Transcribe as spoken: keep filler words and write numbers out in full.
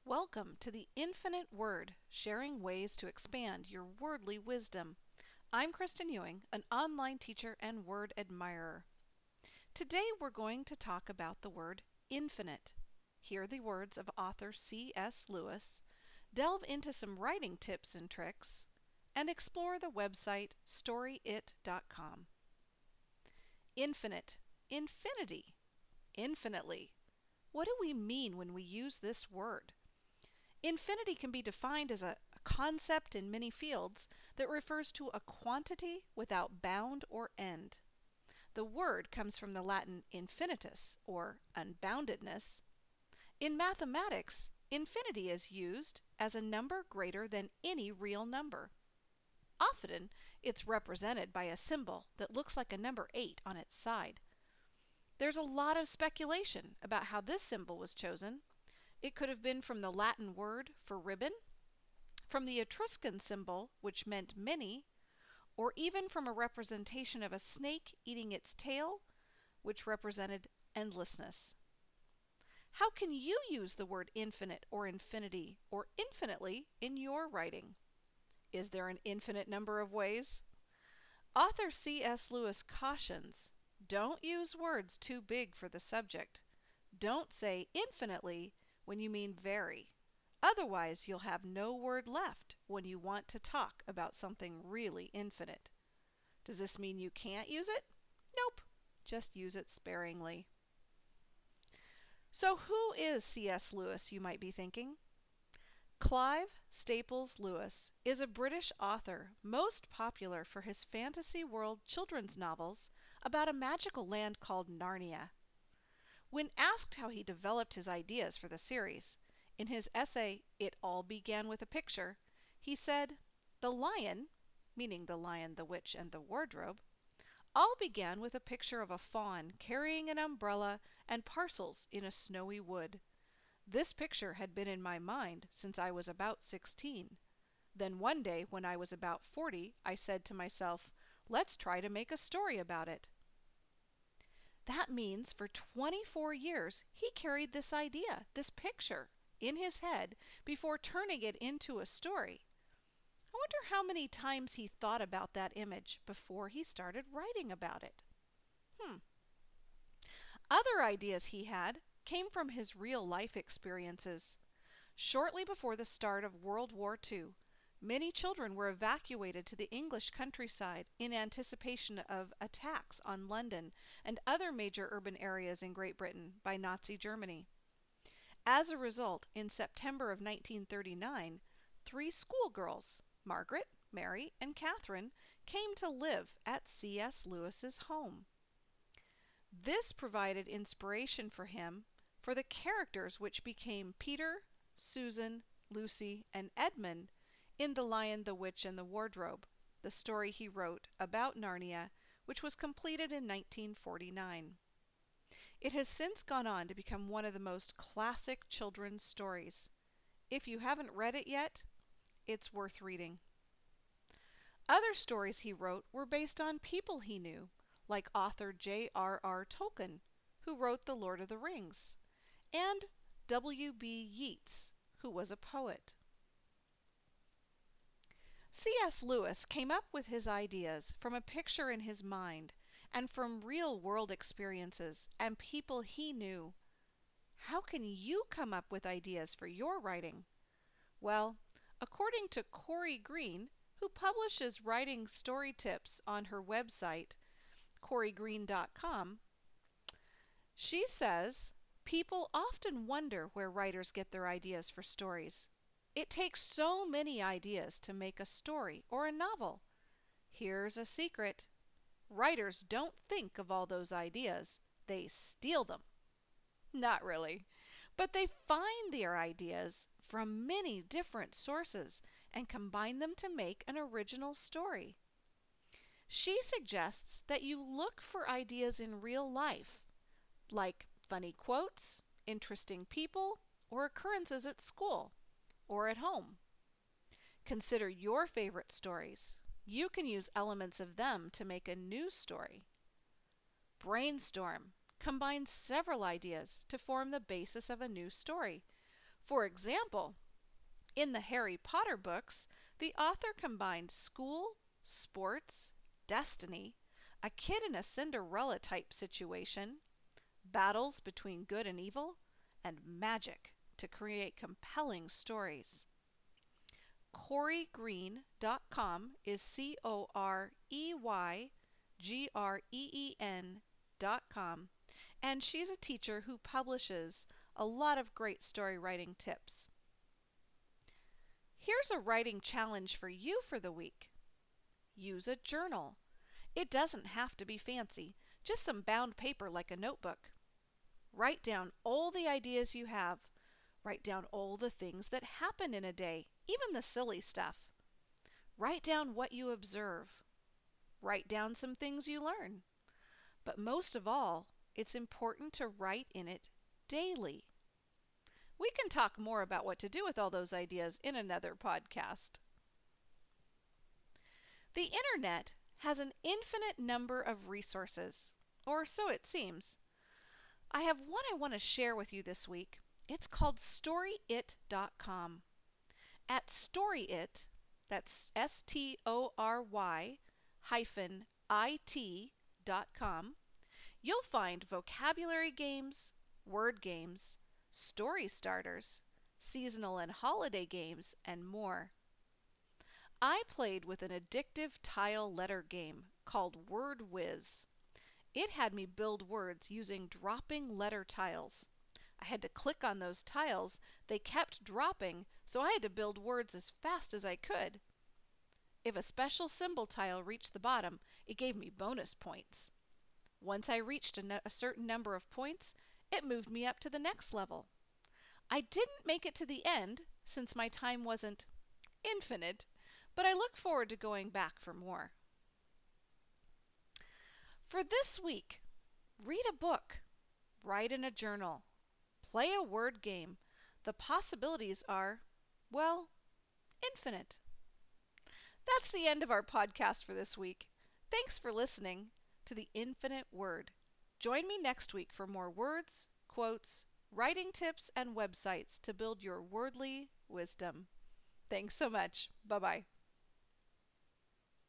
Welcome to the Infinite Word, sharing ways to expand your wordly wisdom. I'm Kristen Ewing, an online teacher and word admirer. Today we're going to talk about the word infinite. Hear the words of author C S Lewis, delve into some writing tips and tricks, and explore the website story it dot com. Infinite, infinity, infinitely. What do we mean when we use this word? Infinity can be defined as a, a concept in many fields that refers to a quantity without bound or end. The word comes from the Latin infinitus, or unboundedness. In mathematics, infinity is used as a number greater than any real number. Often, it's represented by a symbol that looks like a number eight on its side. There's a lot of speculation about how this symbol was chosen. It could have been from the Latin word for ribbon, from the Etruscan symbol, which meant many, or even from a representation of a snake eating its tail, which represented endlessness. How can you use the word infinite or infinity or infinitely in your writing? Is there an infinite number of ways? Author C S Lewis cautions, don't use words too big for the subject. Don't say infinitely when you mean very. Otherwise, you'll have no word left when you want to talk about something really infinite. Does this mean you can't use it? Nope. Just use it sparingly. So who is C S Lewis, you might be thinking? Clive Staples Lewis is a British author most popular for his fantasy world children's novels about a magical land called Narnia. When asked how he developed his ideas for the series, in his essay, It All Began with a Picture, he said, "The lion," meaning the lion, the witch, and the wardrobe, "all began with a picture of a fawn carrying an umbrella and parcels in a snowy wood. This picture had been in my mind since I was about sixteen. Then one day when I was about forty, I said to myself, let's try to make a story about it." That means for twenty-four years he carried this idea, this picture, in his head before turning it into a story. I wonder how many times he thought about that image before he started writing about it. Hmm. Other ideas he had came from his real life experiences. Shortly before the start of World War Two, many children were evacuated to the English countryside in anticipation of attacks on London and other major urban areas in Great Britain by Nazi Germany. As a result, in September of nineteen thirty-nine, three schoolgirls, Margaret, Mary, and Catherine, came to live at C S Lewis's home. This provided inspiration for him for the characters which became Peter, Susan, Lucy, and Edmund in The Lion, the Witch, and the Wardrobe, the story he wrote about Narnia, which was completed in nineteen forty-nine. It has since gone on to become one of the most classic children's stories. If you haven't read it yet, it's worth reading. Other stories he wrote were based on people he knew, like author J R R Tolkien, who wrote The Lord of the Rings, and W B Yeats, who was a poet. C S Lewis came up with his ideas from a picture in his mind and from real-world experiences and people he knew. How can you come up with ideas for your writing? Well, according to Corey Green, who publishes writing story tips on her website, corey green dot com, she says, people often wonder where writers get their ideas for stories. It takes so many ideas to make a story or a novel. Here's a secret. Writers don't think of all those ideas. They steal them. Not really. But they find their ideas from many different sources and combine them to make an original story. She suggests that you look for ideas in real life, like funny quotes, interesting people, or occurrences at school or at home. Consider your favorite stories. You can use elements of them to make a new story. Brainstorm. Combine several ideas to form the basis of a new story. For example, in the Harry Potter books, the author combined school, sports, destiny, a kid in a Cinderella type situation, battles between good and evil, and magic to create compelling stories. Corey Green dot com is C O R E Y G R E E N dot com, and she's a teacher who publishes a lot of great story writing tips. Here's a writing challenge for you for the week. Use a journal. It doesn't have to be fancy, just some bound paper like a notebook. Write down all the ideas you have. Write down all the things that happen in a day, even the silly stuff. Write down what you observe. Write down some things you learn. But most of all, it's important to write in it daily. We can talk more about what to do with all those ideas in another podcast. The internet has an infinite number of resources, or so it seems. I have one I want to share with you this week. It's called story it dot com. At StoryIt, that's S T O R Y hyphen I T dot com, you'll find vocabulary games, word games, story starters, seasonal and holiday games, and more. I played with an addictive tile letter game called Word Whiz. It had me build words using dropping letter tiles. I had to click on those tiles. They kept dropping, so I had to build words as fast as I could. If a special symbol tile reached the bottom, it gave me bonus points. Once I reached a, no- a certain number of points, it moved me up to the next level. I didn't make it to the end, since my time wasn't infinite, but I look forward to going back for more. For this week, read a book, write in a journal, play a word game. The possibilities are, well, infinite. That's the end of our podcast for this week. Thanks for listening to The Infinite Word. Join me next week for more words, quotes, writing tips, and websites to build your wordly wisdom. Thanks so much. Bye-bye.